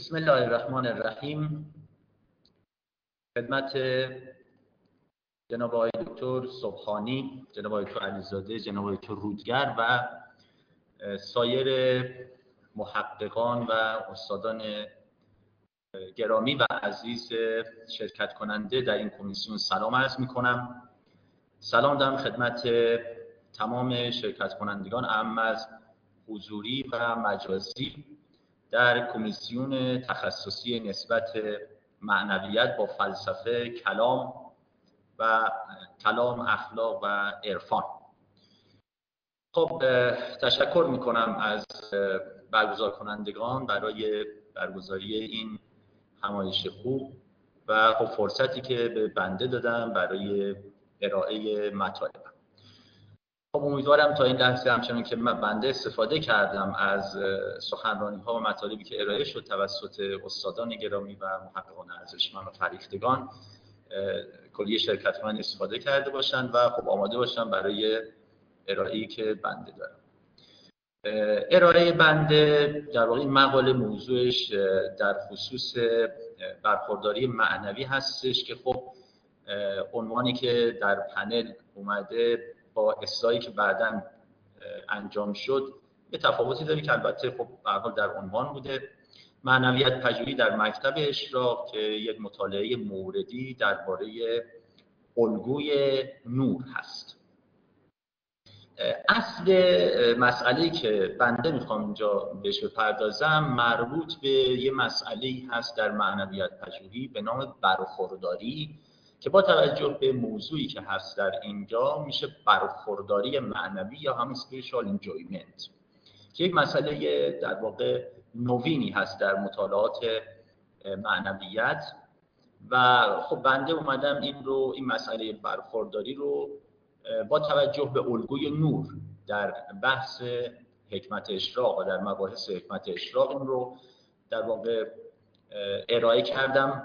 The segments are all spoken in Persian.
بسم الله الرحمن الرحیم. خدمت جناب آقای دکتر صبحانی، جناب آقای دکتر علیزاده، جناب آقای دکتر رودگر و سایر محققان و استادان گرامی و عزیز شرکت کننده در این کمیسیون سلام عرض می‌کنم. سلام دارم خدمت تمام شرکت کنندگان اعم از حضوری و مجازی در کمیسیون تخصصی نسبت معنویت با فلسفه، کلام و کلام، اخلاق و عرفان. خب تشکر میکنم از برگزار کنندگان برای برگزاری این همایش خوب و خب فرصتی که به بنده دادم برای ارائه مطالب. خب امیدوارم تا این لحظه همچنان که بنده استفاده کردم از سخنرانی‌ها و مطالبی که ارائه شد توسط استادان گرامی و محققان ارزشمند و فرهیختگان کلیه شرکت کنندگان استفاده کرده باشند و خب آماده باشند برای ارائه‌ای که بنده دارم. ارائه بنده در واقع این مقاله موضوعش در خصوص برخورداری معنوی هستش که خب عنوانی که در پنل اومده با اصلاحی که بعداً انجام شد به تفاوتی داره که البته خب به هر حال در عنوان بوده. معنویت پژوهی در مکتب اشراق که یک مطالعه موردی درباره الگوی نور هست. اصل مسئله‌ای که بنده میخوام اینجا بهش بپردازم مربوط به یه مسئله‌ای هست در معنویت پژوهی به نام برخورداری که با توجه به موضوعی که هست در اینجا میشه برخورداری معنوی یا همون spiritual enjoyment که یک مسئله در واقع نوینی هست در مطالعات معنویت و خب بنده اومدم این مسئله برخورداری رو با توجه به الگوی نور در بحث حکمت اشراق و در مباحث حکمت اشراق این رو در واقع ارائه کردم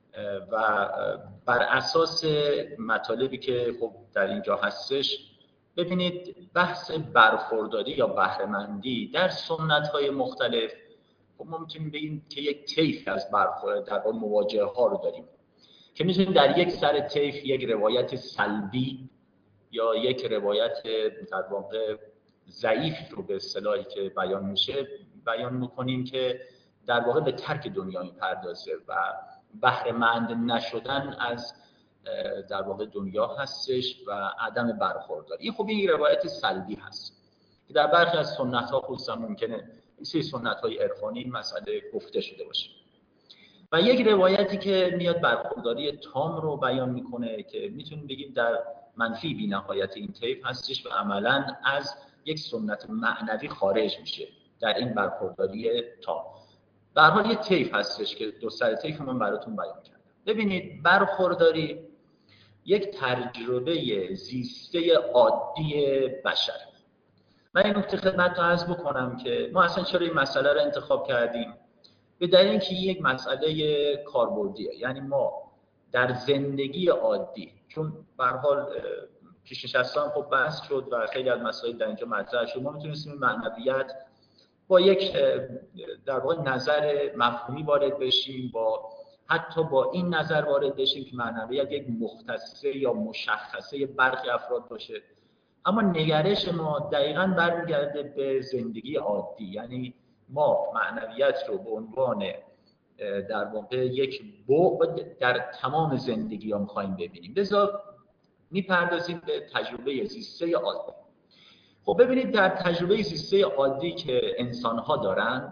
و بر اساس مطالبی که خب در اینجا هستش ببینید بحث برخورداری یا بهره‌مندی در سنت‌های مختلف خب ما میتونیم بگیم که یک طیف از برخورد در واقع مواجهه ها رو داریم که میتونیم در یک سر طیف یک روایت سلبی یا یک روایت در واقع ضعیف رو به اصطلاحی که بیان میشه بیان میکنیم که در واقع به ترک دنیا میپردازه و بهره‌مند نشدن از در واقع دنیا هستش و عدم برخورداری. این خب این روایت سلبی هست که در برخی از سنت‌ها خصوصا ممکنه این سنت‌های عرفانی این مسئله گفته شده باشه و یک روایتی که میاد برخورداری تام رو بیان میکنه که میتونیم بگیم در منفی بی‌نهایت این طیف هستش و عملاً از یک سنت معنوی خارج میشه در این برخورداری تام. به هر حال یک طیف هستش که دو سر طیف من براتون بیان کردم. ببینید برخورداری یک تجربه زیسته عادی بشر. من این نکته خدمتتون عرض بکنم که ما اصلا چرا این مسئله رو انتخاب کردیم؟ به دلیل اینکه یک مسئله کاربردیه. یعنی ما در زندگی عادی چون به هر حال پیش‌نشستان خب بحث شد و خیلی از مسائل در اینجا مطرح شد، ما میتونستیم معنویت با یک در واقع نظر مفهومی وارد بشیم، حتی با این نظر وارد بشیم که معنویت یک مختصه یا مشخصه برخی افراد باشه، اما نگرش ما دقیقاً برمیگرده به زندگی عادی. یعنی ما معنویت رو به عنوان در واقع یک بعد در تمام زندگی ها می‌خوایم ببینیم. لذا میپردازیم به تجربه زیسته عادی. خب ببینید در تجربه زیسته عادی که انسان‌ها دارند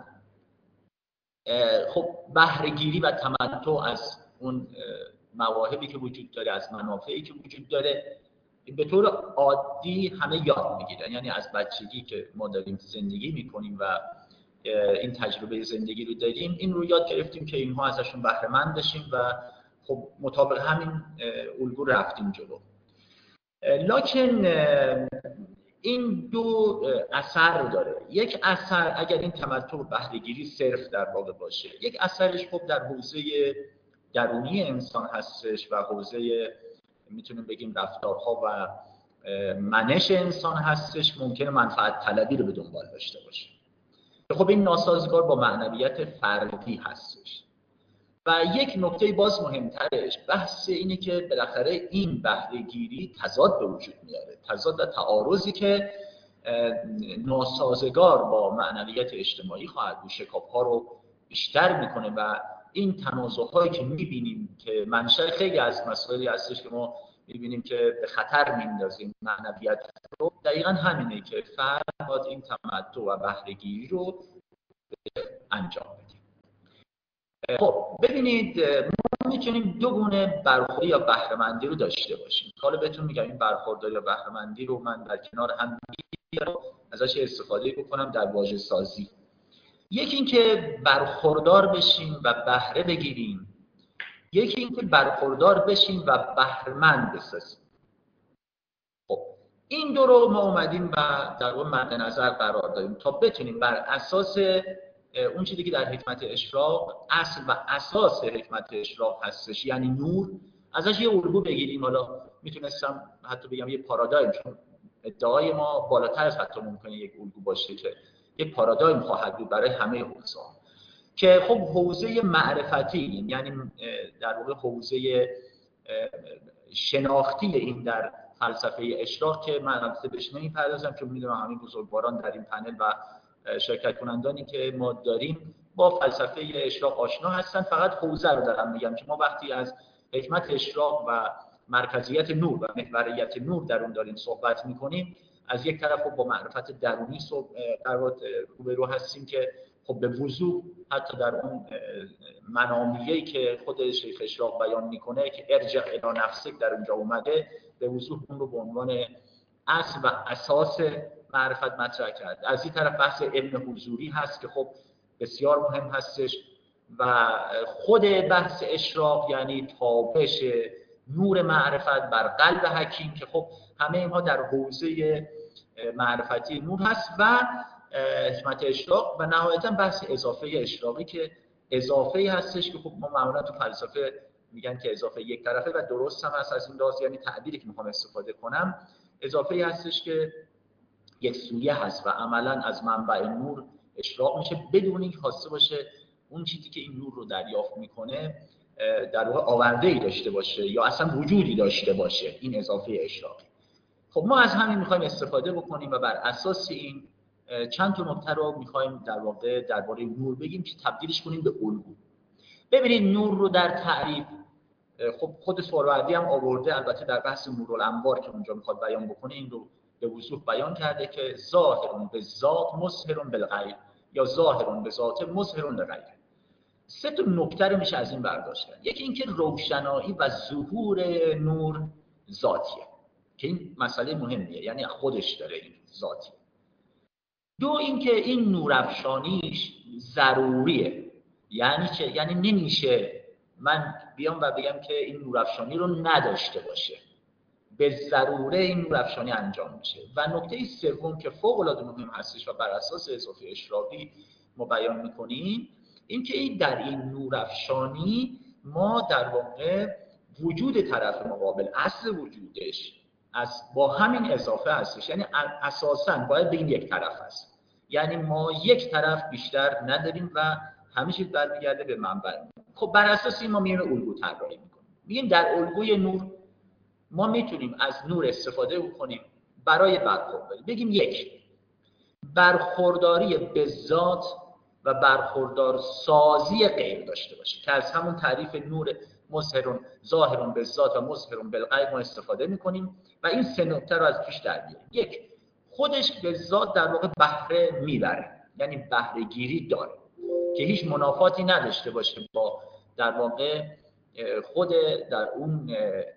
خب بهره‌گیری و تمتع از اون مواهبی که وجود داره، از منافعی که وجود داره به طور عادی همه یاد میگیرن. یعنی از بچگی که ما داریم زندگی میکنیم و این تجربه زندگی رو داریم این رو یاد گرفتیم که اینها ازشون بهره مند بشیم و خب مطابق همین الگو رفتیم جلو. لکن این دو اثر داره. یک اثر اگر این تمتع و بهره‌گیری صرف در واقع باشه، یک اثرش خب در حوزه درونی انسان هستش و حوزه میتونیم بگیم رفتارها و منش انسان هستش، ممکنه منفعت طلبی رو به دنبال داشته باشه. خب این ناسازگار با معنویت فردی هستش. و یک نکته باز مهمترش بحث اینه که بالاخره این بهره‌گیری تضاد به وجود میاره، تضاد و تعارضی که ناسازگار با معنویت اجتماعی خواهد بود، شکاف‌ها رو بیشتر میکنه و این تنازع‌هایی که میبینیم که منشأ خیلی از مسائلی هستش که ما میبینیم که به خطر میندازیم معنویت رو، دقیقاً همینه که فرد باید این تمتع و بهره‌گیری رو انجام بده. خب ببینید ما میتونیم دو گونه برخوردی یا بهره‌مندی رو داشته باشیم. حالا بهتون میگم این برخورداری یا بهره‌مندی رو من در کنار هم ازش استفاده بکنم در واژه سازی. یکی این که برخوردار بشیم و بهره بگیریم، یکی این که برخوردار بشیم و بهره‌مند بسازیم. خب این دو رو ما اومدیم و در واقع مد نظر قرار دادیم تا بتونیم بر اساس اون چیزی که در حکمت اشراق اصل و اساس حکمت اشراق هستش، یعنی نور، ازش یه الگو بگیریم. حالا میتونستم حتی بگم یه پارادایم، چون ادعای ما بالاتر از حتی ممکنه یک الگو باشه که یک پارادایم خواهد بود برای همه حوزه‌ها، که خب حوزه معرفتی، یعنی در واقع حوزه شناختی این در فلسفه اشراق که من البته بهش نمی‌پردازم چون میدونم همین بزرگواران در این پنل و شرکت کنندانی که ما داریم با فلسفه اشراق آشنا هستن. فقط حوزه رو دارم میگم که ما وقتی از حکمت اشراق و مرکزیت نور و محوریت نور در اون داریم صحبت میکنیم، از یک طرف با معرفت درونی روبرو هستیم که خب به وضوح حتی در اون منامیه‌ای که خود شیخ اشراق بیان میکنه که ارجع الی نفسک در اونجا اومده، به وضوح اون رو به عنوان اصل و اساس معرفت مطرح کرد. از این طرف بحث علم حضوری هست که خب بسیار مهم هستش و خود بحث اشراق یعنی تابش نور معرفت بر قلب حکیم که خب همه اینها در حوزه معرفتی نور هست و حکمت اشراق و نهایتا بحث اضافه اشراقی که اضافه هستش که خب ما معمولا تو فلسفه میگن که اضافه یک طرفه و درست هم هست از این لحاظ، یعنی تعبیری که میخوام استفاده کنم اضافه هستش که یک سویه هست و عملا از منبع نور اشراق میشه بدون اینکه خواسته باشه اون چیزی که این نور رو دریافت میکنه در واقع آورده‌ای داشته باشه یا اصلا وجودی داشته باشه، این اضافه اشراقی. خب ما از همین میخوایم استفاده بکنیم و بر اساس این چند تا نکته رو میخوایم در واقع درباره نور بگیم که تبدیلش کنیم به الگو. ببینید نور رو در تعریف خب خود سهروردی هم آورده، البته در بحث نورالانوار که اونجا میخواد بیان بکنه این رو به وضوح بیان کرده که ظاهر به ذات مظهر بالغیب یا ظاهر به ذات مظهر لغیب. سه تا نکته رو میشه از این برداشت کرد. یکی اینکه روشنایی و ظهور نور ذاتیه که این مسئله مهمیه، یعنی خودش داره این ذاتی. دو اینکه این نورافشانیش ضروریه، یعنی چه؟ یعنی نمیشه من بیام و بگم که این نورافشانی رو نداشته باشه، به ضروره این نورافشانی انجام میشه. و نکته سوم که فوق العاده مهم هستش و بر اساس اضافه اشراقی ما بیان میکنیم این که این در این نورافشانی ما در واقع وجود طرف مقابل، اصل وجودش از با همین اضافه هستش، یعنی اساساً باید به این یک طرف هست، یعنی ما یک طرف بیشتر نداریم و همه چیز برمیگرده به منبع. خب بر اساس این ما میایم الگو طراحی میکنیم، میگیم در الگوی نور ما میتونیم از نور استفاده بکنیم برای برخورداری. بگیم یک، برخورداری به ذات و برخوردار سازی غیر داشته باشه که از همون تعریف نور مظهر ظاهر به ذات و مظهر بالغیب ما استفاده میکنیم و این سه نکته رو از پیش در بیاریم. یک، خودش به ذات در واقع بهره میبره، یعنی بهره گیری داره که هیچ منافاتی نداشته باشه با در واقع خود در اون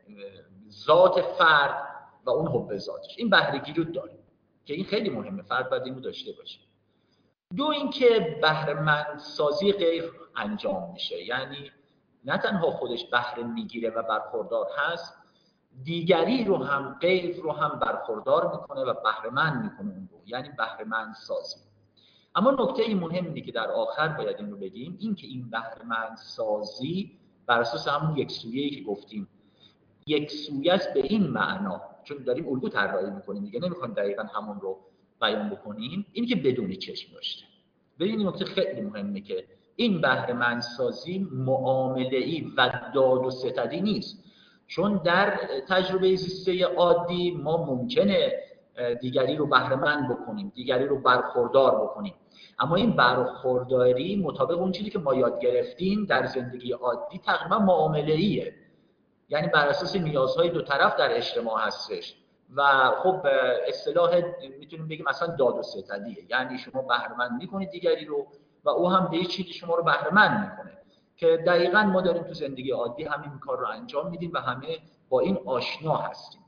ذات فرد و اون حب ذاتش، این بهره گیری رو داره که این خیلی مهمه، فرد باید اینو داشته باشه. دو اینکه بهره‌مند سازی غیر انجام میشه، یعنی نه تنها خودش بهره میگیره و برخوردار هست، دیگری رو هم غیر رو هم برخوردار میکنه و بهره‌مند میکنه اون رو، یعنی بهره‌مند سازی. اما نکته مهمی که در آخر باید این رو بگیم این که این بهره‌مند سازی بر اساس همون یک سویه‌ای که گفتیم، یک سویه است به این معنا، چون داریم الگو طراحی میکنیم دیگه، نمیخوایم دقیقاً همون رو بیان بکنیم، این که بدون چشم داشته ببینید نکته خیلی مهمه که این بهره‌مندسازی معامله‌ای و داد و ستدی نیست، چون در تجربه زیسته عادی ما ممکنه دیگری رو بهره‌مند بکنیم، دیگری رو برخوردار بکنیم، اما این برخورداری مطابق اون چیزی که ما یاد گرفتیم در زندگی عادی تقریبا معامله‌ایه، یعنی بر اساس نیازهای دو طرف در اجتماع هستش و خب اصطلاح میتونیم بگیم مثلا داد و ستدیه، یعنی شما بهره‌مند میکنید دیگری رو و او هم به یه چیزی شما رو بهره‌مند میکنه که دقیقاً ما داریم تو زندگی عادی همین کار رو انجام میدیم و همه با این آشنا هستیم.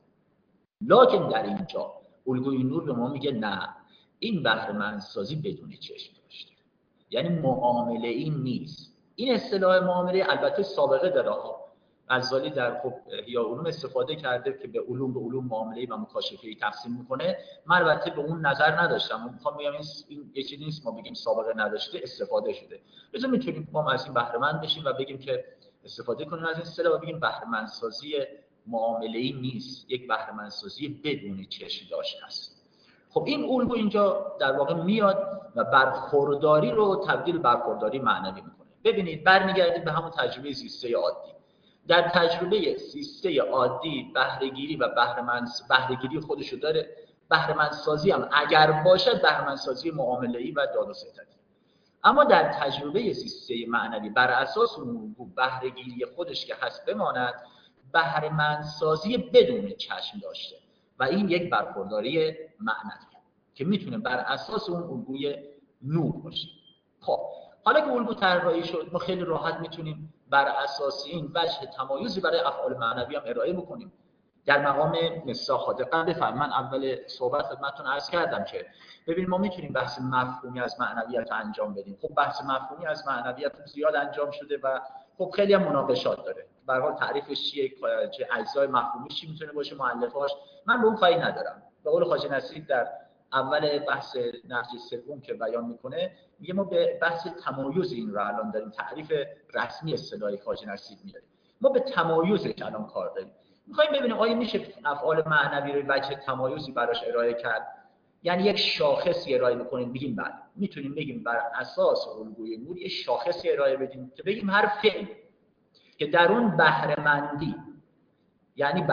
لکن در اینجا الگوی نور به ما میگه نه، این بهره‌مندسازی بدون چشم داشته، یعنی معامله این نیست. این اصطلاح معامله البته سابقه داره ها، غزالی در خب احیاء علوم استفاده کرده که به علوم معامله‌ای و مکاشفه‌ای تقسیم میکنه. من البته به اون نظر نداشتم، میخوام بگم این یه چیزی نیست ما بگیم سابقه نداشته، استفاده شده. لذا میتونیم ما از این بهره‌مند بشیم و بگیم که استفاده کنیم از این اصطلاح و بگیم بهره‌مندسازی معامله‌ای نیست، یک بهره‌مندسازی بدون چشم داشت است. خب این الگو اینجا در واقع میاد و برخورداری رو تبدیل برخورداری معنوی میکنه. ببینید برمیگردید به همون تجربه زیسته عادی. در تجربه زیسته عادی بهره‌گیری و بهره‌گیری خودشو داره، بهره‌مندسازی هم اگر باشد بهره‌مندسازی معامله‌ای و داد و ستدی. اما در تجربه زیسته معنوی بر اساس اون الگو بهره‌گیری خودش که هست بماند، بهره‌مندسازی بدون چشم داشته و این یک برخورداری معنویه که میتونه بر اساس اون الگوی نور باشه. خب حالا که الگو طراحی شد، ما خیلی راحت میتونیم بر اساس این وجه تمایزی برای افعال معنوی هم ارائه بکنیم. در مقام مصداق دقت بفرمایید، من اول صحبت خدمتتون عرض کردم که ببین ما میتونیم بحث مفهومی از معنویت انجام بدیم. خب بحث مفهومی از معنویت زیاد انجام شده و خب خیلی هم مناقشات داره. به هر حال تعریفش چیه، چه اجزای مفهومی چی میتونه باشه، مؤلفه‌اش، من به اون کاری ندارم. به قول خواجه نصیر در اول بحث نهج سوم که بیان میکنه میگه ما به بحث تمایز این رو الان داریم، تعریف رسمی اصطلاحی خواجه نصیر میاره، ما به تمایزش الان کار داریم. میخوایم ببینیم آیا میشه افعال معنوی رو وجه تمایزی براش ارائه کرد، یعنی یک شاخصی ارائه بکنیم بگیم بله میتونیم بگیم بر اساس الگوی نور یک شاخصی ارائه بدیم که بگیم هر فعل که در اون بهره‌مندی یعنی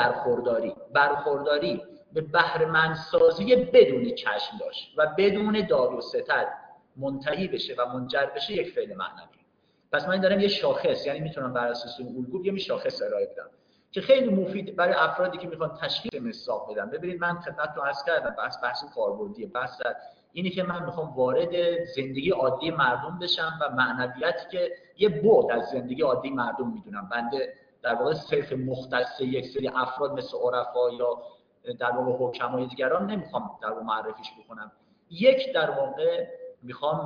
برخورداری به بهره‌مندسازی بدون چشم داشت و بدون داد و ستد منتهی بشه و منجر بشه یک فعل معنوی. پس من دارم یه شاخص، یعنی میتونم بر اساس اون الگو یه شاخص ارائه بدم که خیلی مفید برای افرادی که میخوان تشخیص مصداق بدن. ببینید من خدمتتون عرض کردم بحث کاربردیه، بحث اینی که من میخوام وارد زندگی عادی مردم بشم و معنویتی که یه بعد از زندگی عادی مردم میدونم، بنده در واقع صرف مختص یک سری افراد مثل عرفا یا در واقع حکمای دیگران نمیخوام در واقع معرفیش بکنم، یک در واقع میخوام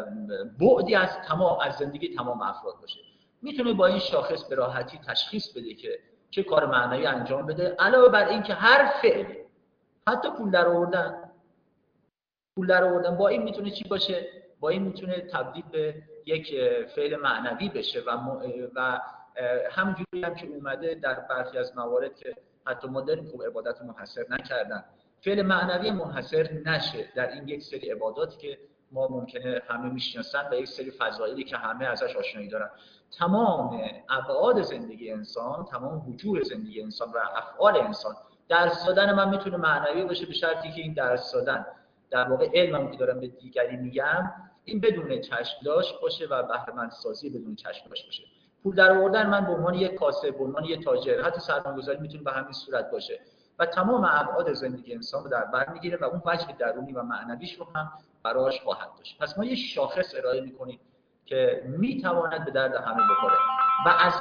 بعدی از زندگی تمام افراد باشه. میتونه با این شاخص به راحتی تشخیص بده که چه کار معنوی انجام بده، علاوه بر این که هر فعل، حتی پول در آوردن با این میتونه چی باشه؟ با این میتونه تبدیل به یک فعل معنوی بشه و همونجوری هم که اومده در برخی از موارد که حتی ما داریم خوب عبادت منحصر نکردن، فعل معنوی منحصر نشه در این یک سری عباداتی که ما ممکنه همه میشناسن و یک سری فضایلی که همه ازش آشنایی دارن. تمام ابعاد زندگی انسان، تمام وجوه زندگی انسان و افعال انسان، درس دادن من میتونه معنوی باشه به شرطی که این درس دادن در واقع علمم که دارم به دیگری میگم این بدون چشم داشت باشه و بهره‌مندسازی بدون چشم داشت باشه. پول در آوردن من به عنوان یک کاسب، به عنوان یک تاجر، حتی سرمایه‌گذاری میتونه به همین صورت باشه و تمام ابعاد زندگی انسان رو در بر میگیره و اون وجه درونی و معنویش رو هم براش خواهد داشت. پس ما یه شاخص ارائه میکنیم که میتواند به درد همه بخوره و از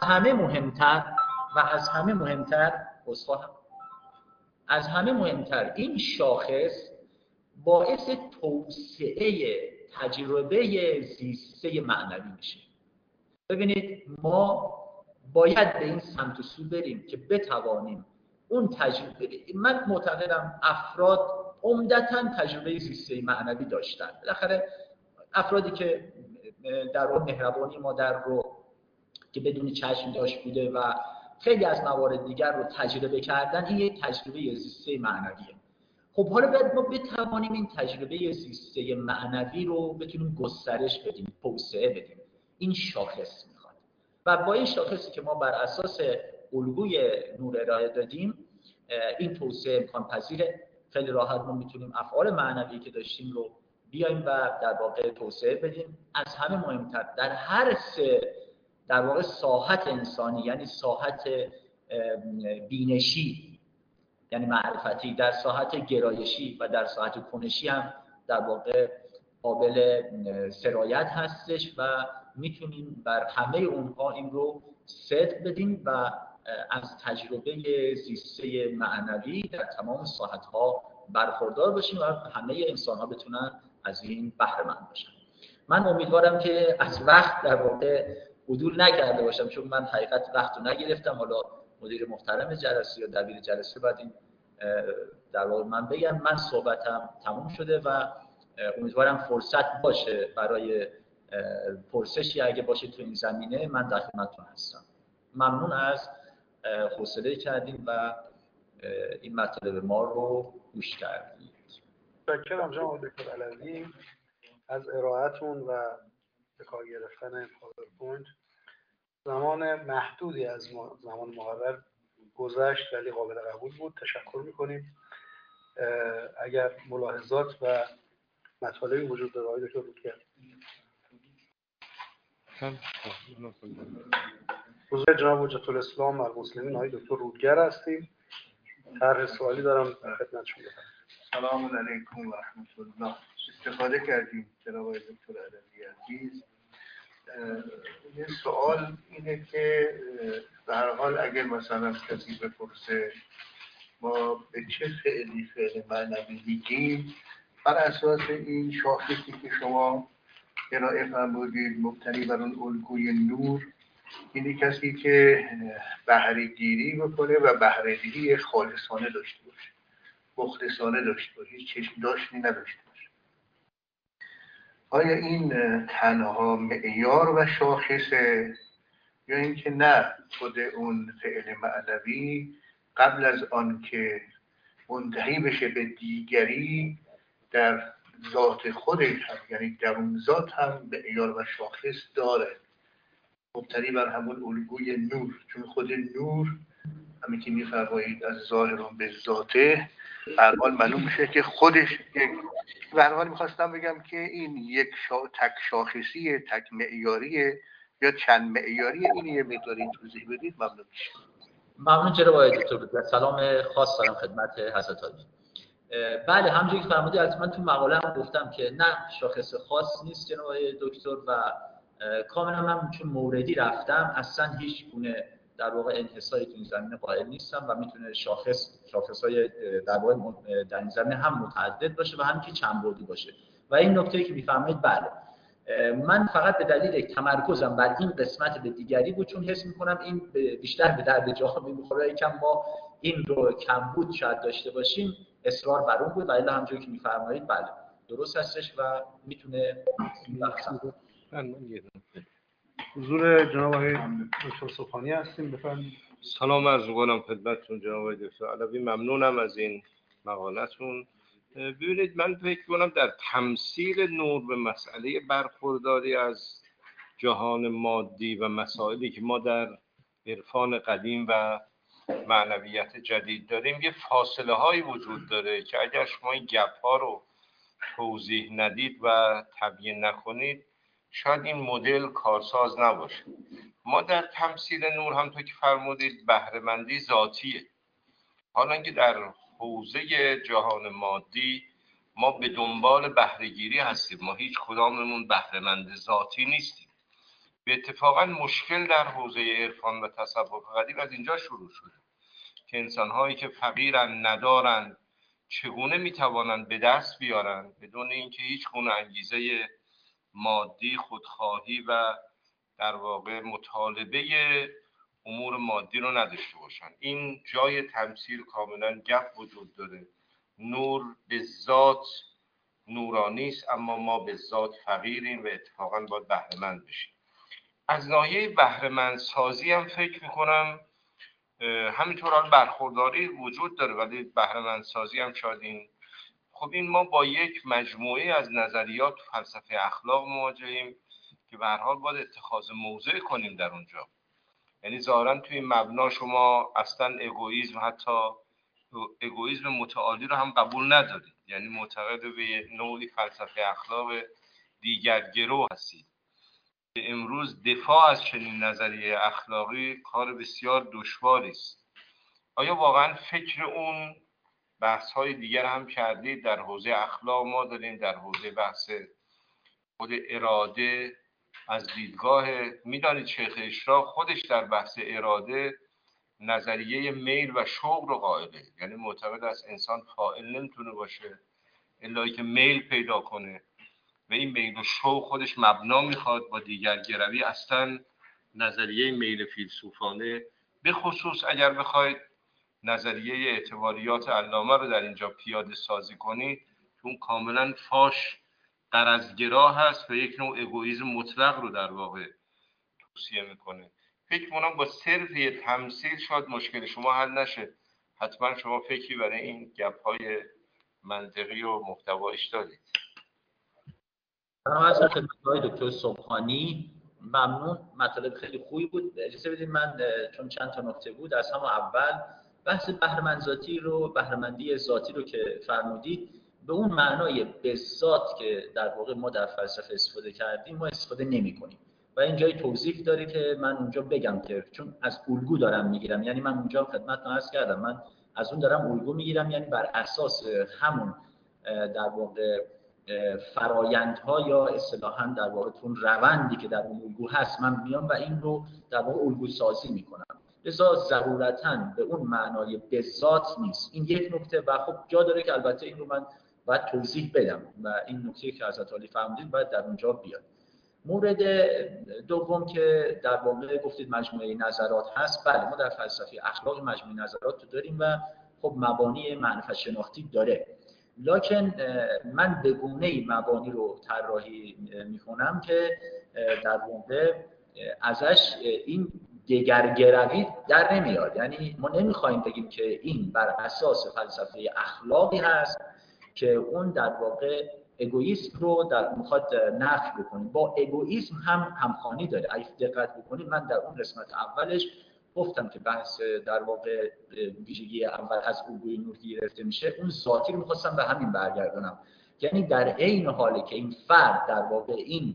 همه مهمتر این شاخص باعث توسعه تجربه زیسته معنوی میشه. ببینید ما باید به این سمت و سو بریم که بتوانیم اون تجربه، من معتقدم افراد عمدتاً تجربه زیسته معنوی داشتن. بالاخره افرادی که در اون مهربانی مادر رو که بدون چشم داشت بوده و خیلی از موارد دیگر رو تجربه کردن، این یک تجربه زیسته معنویه. خب حالا باید ما بتوانیم این تجربه زیسته معنوی رو بتونیم گسترش بدیم، توسعه بدیم. این شاخص میخواد و با این شاخصی که ما بر اساس الگوی نور ارائه دادیم این توسعه امکان پذیره. خیلی راحت ما میتونیم افعال معنوی که داشتیم رو بیایم و در واقع توسعه بدیم. از همه مهمتر در هر سه در واقع ساحت انسانی، یعنی ساحت بینشی یعنی معرفتی، در ساحت گرایشی و در ساحت کنشی هم در واقع قابل سرایت هستش و میتونیم بر همه اونها این رو صدق بدیم و از تجربه زیسته معنوی در تمام ساحت‌ها برخوردار باشیم و همه انسان‌ها بتونن از این بهره مند باشن. من امیدوارم که از وقت در واقع عدول نکرده باشم، چون من حقیقت وقت رو نگرفتم. حالا مدیر محترم جلسه یا دبیر جلسه بعد این در واقع من بگم من صحبتم تموم شده و امیدوارم فرصت باشه برای پرسشی اگه باشه تو این زمینه من در خدمتتون هستم. ممنون از حوصله کردیم و این مطالب ما رو گوش کردید. متشکرم جناب دکتر علوی از ارائهتون و به کار گرفتن پاورپوینت. زمان محدودی از زمان مقرر گذشت ولی قابل قبول بود. تشکر میکنیم. اگر ملاحظات و مطالبی وجود داره آقای دکتر رودگر. حضور جناب حجت الاسلام المسلمین آقای دکتر رودگر هستیم. طرح سوالی دارم خدمت شما. سلام علیکم و رحمت الله. استفاده کردیم جناب آقای دکتر علوی عزیز. یه سوال اینه که به هر حال اگر مثلا کسی بپرسه ما به چه فعل معنوی میگیم، بر اساس این شاخصی که شما ارائه فرمودید مبتنی بر اون الگوی نور، اینی کسی که بهره گیری بکنه و بهره دهی خالصانه داشته باشه، مخلصانه داشته باشه، هیچ چشم داشتی نداشته باشه. آیا این تنها معیار و شاخصه یا اینکه نه خود اون فعل معنوی قبل از آن که منتهی بشه به دیگری در ذات خودش هم، یعنی در اون ذات هم معیار و شاخص داره، مبتنی بر همون الگوی نور؟ چون خود نور همین که می‌فرمایید از ظاهران به ذاته، به هر حال معلوم میشه که خودش یک، به هر حال می‌خواستم بگم که این یک تک شاخصیه، تک معیاریه یا چند معیاریه؟ این یه مقداری توضیح بدید ممنون میشم. ممنون جناب آقای دکتر. سلام خاص دارم خدمت حضرت عالی. بله همونجوری که فرمودید، از من تو مقاله هم گفتم که نه شاخص خاص نیست جناب آقای دکتر و کاملا من چون موردی رفتم اصلا هیچ گونه در واقع انحصاری تو این زمینه قائل نیستم و میتونه شاخص‌های در واقع در این زمینه هم متعدد باشه و هم که چند بعدی باشه. و این نکته‌ای که میفهمید بله من فقط به دلیل تمرکزم بر این قسمت به دیگری بود، چون حس می‌کنم این بیشتر به درد جامعه می‌خوره. یکم ما این رو کمبود شاید داشته باشیم، اصرار بر اون بود. ولی همونجوری که می‌فرمایید بله درست هستش و میتونه حضور جناب آقای دکتر صبحانی هستیم. بفرمایید. سلام عرض می‌کنم خدمتتون جناب آقای دکتر علوی. ممنونم از این مقالتون. ببینید من فکر کنم در تمثیل نور به مسئله برخورداری از جهان مادی و مسائلی که ما در عرفان قدیم و معنویت جدید داریم یه فاصله هایی وجود داره که اگر شما این گپ ها رو توضیح ندید و تبیین نکنید شاید این مدل کارساز نباشه. ما در تمثیل نور همونطور که فرمودید بهره مندی ذاتیه، حالا اینکه در حوزه جهان مادی ما به دنبال بهره گیری هستیم، ما هیچ کداممون بهره مند ذاتی نیستیم. به اتفاقا مشکل در حوزه عرفان و تصوف قدیم از اینجا شروع شده که انسان‌هایی که فقیرن، ندارن، چگونه میتوانند به دست بیارن بدون اینکه هیچ گونه انگیزه مادی، خودخواهی و در واقع مطالبه امور مادی رو نداشته باشن. این جای تمثیل کاملا گپ وجود داره. نور به ذات نورانی است اما ما به ذات فقیریم و اتفاقا باید بهره مند بشیم. از ناحیه بهره مند سازی هم فکر میکنم همینطور برخورداری وجود داره، ولی بهره مند سازی هم شاید این خب این ما با یک مجموعه از نظریات و فلسفه اخلاق مواجهیم که به هر حال باید اتخاذ موضع کنیم در اونجا. یعنی ظاهرا توی این مبنا شما اصلا اگوئیسم، حتی اگوئیسم متعالی رو هم قبول ندارید، یعنی معتقد به نوعی فلسفه اخلاق دیگرگرو هستید. امروز دفاع از چنین نظریه اخلاقی کار بسیار دشواری است. آیا واقعا فکر اون بحث های دیگر هم کردید؟ در حوزه اخلاق ما داریم، در حوزه بحث خود اراده از دیدگاه، میدانید شیخ اشراق خودش در بحث اراده نظریه میل و شوق رو قائله، یعنی معتقد است انسان فاعل نمیتونه باشه الا که میل پیدا کنه و این میل و شوق خودش مبنا میخواد با دیگرگروی. اصلا نظریه میل فیلسوفانه، به خصوص اگر بخواید نظریه اعتباریات علامه رو در اینجا پیاده سازی کنید، اون کاملا فاش غرضگرا هست و یک نوع اگوئیسم مطلق رو در واقع توصیه میکنه. فکر کنم با صرف یه تمثیل شاید مشکل شما حل نشه، حتما شما فکری برای این گپ‌های منطقی و محتوایش دارید. از خدمت آقای دکتر صبحانی ممنون، مطالب خیلی خوبی بود. اجازه بدید من چون چند تا نکته بود از همون اول بحث بهره‌مندی ذاتی رو که فرمودید، به اون معنای به ذات که در واقع ما در فلسفه استفاده کردیم ما استفاده نمی‌کنیم و این جای توضیح داره که من اونجا بگم که چون از الگو دارم میگیرم، یعنی من اونجا خدمتتون عرض کردم من از اون دارم الگو میگیرم، یعنی بر اساس همون در واقع فرایندها یا اصطلاحاً در واقع اون روندی که در اون الگو هست من میام و این رو در واقع الگو سازی میکنم. لذا ضرورتاً به اون معنای به ذات نیست. این یک نکته و خب جا داره که البته این رو من باید توضیح بدم و این نکته که حضرت عالی فرمودید باید در اونجا بیاد. مورد دوم که در واقع گفتید مجموعه نظرات هست، بله ما در فلسفه اخلاق مجموعه نظرات رو داریم و خب مبانی معرفت شناختی داره، لکن من به گونه‌ای مبانی رو طراحی می‌کنم که در واقع ازش این دگرگروی در نمیاد. یعنی ما نمی‌خوایم بگیم که این بر اساس فلسفه اخلاقی هست که اون در واقع اگوئیسم رو میخواد نفی بکنه، با اگوئیسم هم همخوانی داره. اگه دقت بکنید من در اون قسمت اولش گفتم که بحث در واقع ویژگی اول از الگوی نور گرفته میشه، اون ذاتی رو میخواستم به همین برگردونم، یعنی در عین حالی که این فرد در واقع این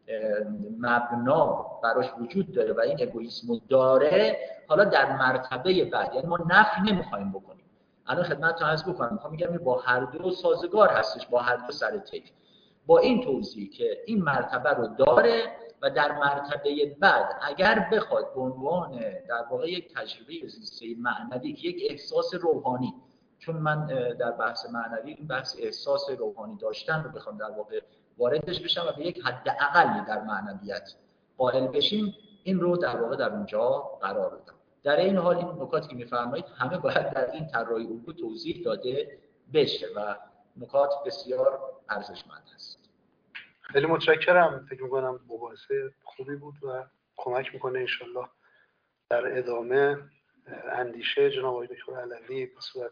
مبنا براش وجود داره و این اگوئیسم رو داره، حالا در مرتبه بعد یعنی ما نفی نمیخوایم بکنیم. الان خدمتتون عرض بکنم میخوام میگم با هر دو سازگار هستش، با هر دو سر تک، با این توضیح که این مرتبه رو داره و در مرتبه بعد اگر بخواد به عنوان در واقع یک تجربه زیسته معنوی، یک احساس روحانی، چون من در بحث معنوی این بحث احساس روحانی داشتن رو بخوام در واقع واردش بشم و به یک حد اقلی در معنویت قائل بشیم، این رو در واقع در اونجا قرار دادم. در این حال این نکاتی که می‌فرمایید همه باید در این طراحی الگو توضیح داده بشه و نکات بسیار ارزشمند است. خیلی متشکرم. فکر می‌کنم مباحثه خوبی بود و کمک می‌کنه انشالله در ادامه اندیشه جناب آقای دکتر علوی به صورت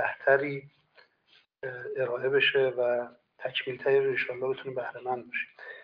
منبه‌تری ارائه بشه و تکمیل‌تری رو انشالله بتونیم بهره مند باشیم.